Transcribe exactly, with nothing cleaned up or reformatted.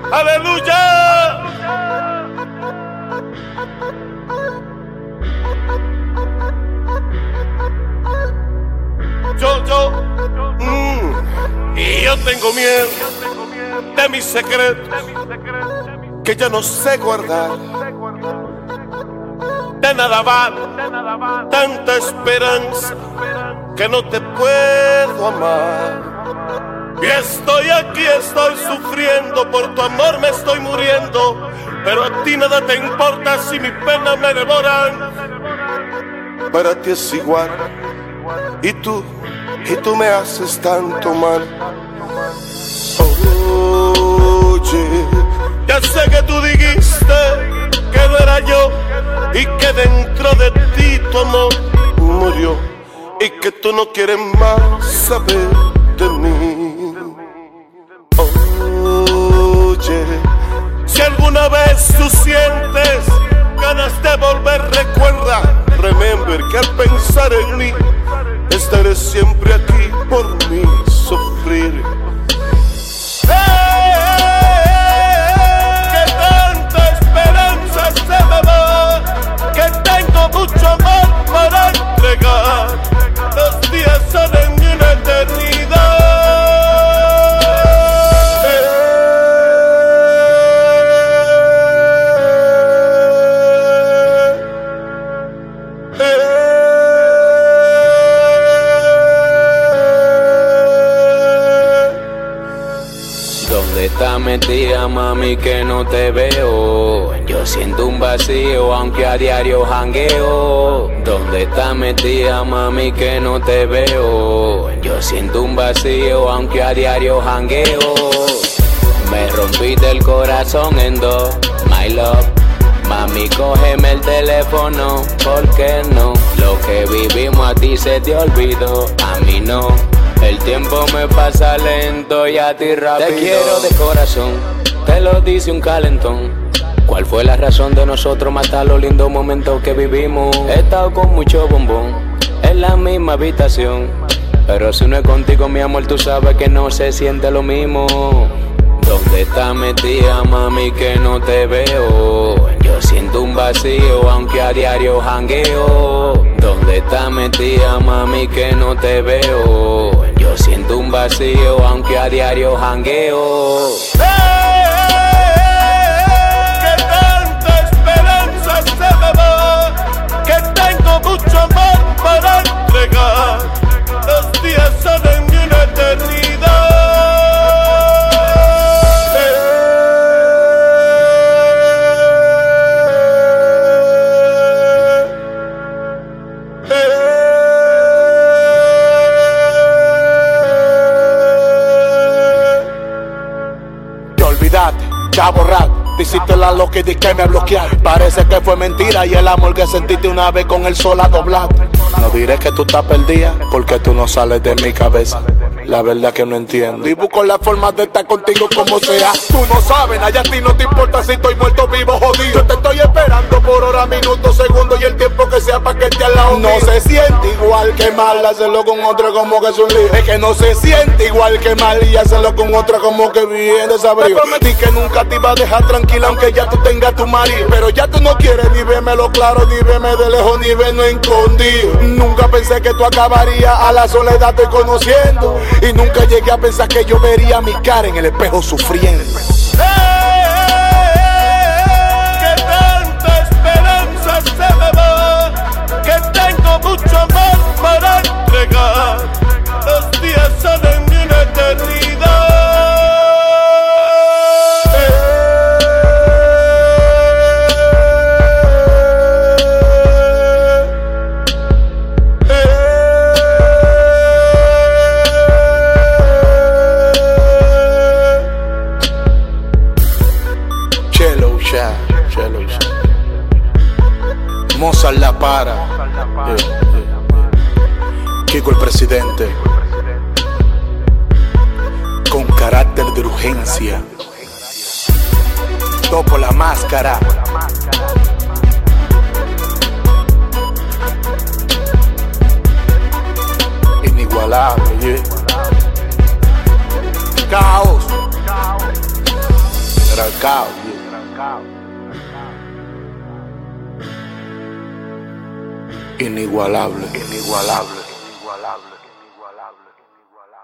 ¡Aleluya! Yo, yo, mm, y yo tengo miedo de mis secretos que yo no sé guardar. De nada vale tanta esperanza que no te puedo amar. Y estoy aquí, estoy sufriendo, por tu amor me estoy muriendo, pero a ti nada te importa si mi pena me devoran. Para ti es igual, y tú, y tú me haces tanto mal. Oye, ya sé que tú dijiste que no era yo, y que dentro de ti tu amor murió, y que tú no quieres más saber de mí. Oye, si alguna vez tú sientes ganas de volver, recuerda, remember que al pensar en mí estaré siempre aquí por mí sufrir. Que tanta esperanza se me va, que tengo mucho amor para entregar. Los días son en una eternidad. ¿Dónde estás metida, mami, que no te veo? Yo siento un vacío, aunque a diario jangueo. ¿Dónde estás metida, mami, que no te veo? Yo siento un vacío, aunque a diario jangueo. Me rompiste el corazón en dos, my love. Mami, cógeme el teléfono, ¿por qué no? Lo que vivimos a ti se te olvidó, a mí no. El tiempo me pasa lento y a ti rápido. Te quiero de corazón, te lo dice un calentón. ¿Cuál fue la razón de nosotros matar los lindos momentos que vivimos? He estado con mucho bombón en la misma habitación, pero si no es contigo, mi amor, tú sabes que no se siente lo mismo. ¿Dónde estás metida, mami, que no te veo? Yo siento un vacío, aunque a diario jangueo. ¿Dónde estás metida, mami, que no te veo? Yo siento un vacío, aunque a diario jangueo. Que tanta esperanza se me va, que tengo mucho amor para entregar. Los días son en una eternidad. Ya borrar, te hiciste la loca y di que me bloquear. Parece que fue mentira y el amor que sentiste una vez con el sol a doblar. No diré que tú estás perdida porque tú no sales de mi cabeza. La verdad que no entiendo y busco la forma de estar contigo como sea. Tú no sabes, allá a ti no te importa si estoy muerto, vivo, jodido. Yo te estoy esperando por hora, minutos, segundos y el tiempo que sea para que esté al lado mío. No se siente igual que mal hacerlo con otro como que es un lío. Es que no se siente igual que mal y hacerlo con otra como que bien desabrido. Te prometí que nunca te iba a dejar tranquila aunque ya tú tengas tu marido, pero ya tú no quieres ni vermelo claro, ni verme de lejos, ni vernos escondido. Nunca pensé que tú acabarías, a la soledad estoy conociendo. Y nunca llegué a pensar que yo vería mi cara en el espejo sufriendo. Que tanta esperanza se me va, que tengo mucho amor para entregar. Los días son en una eternidad. Mozart la para, yeah, yeah. Kiko el presidente, con carácter de urgencia. Topo la máscara. Inigualable, yeah. Caos. Era trancado. Inigualable, inigualable.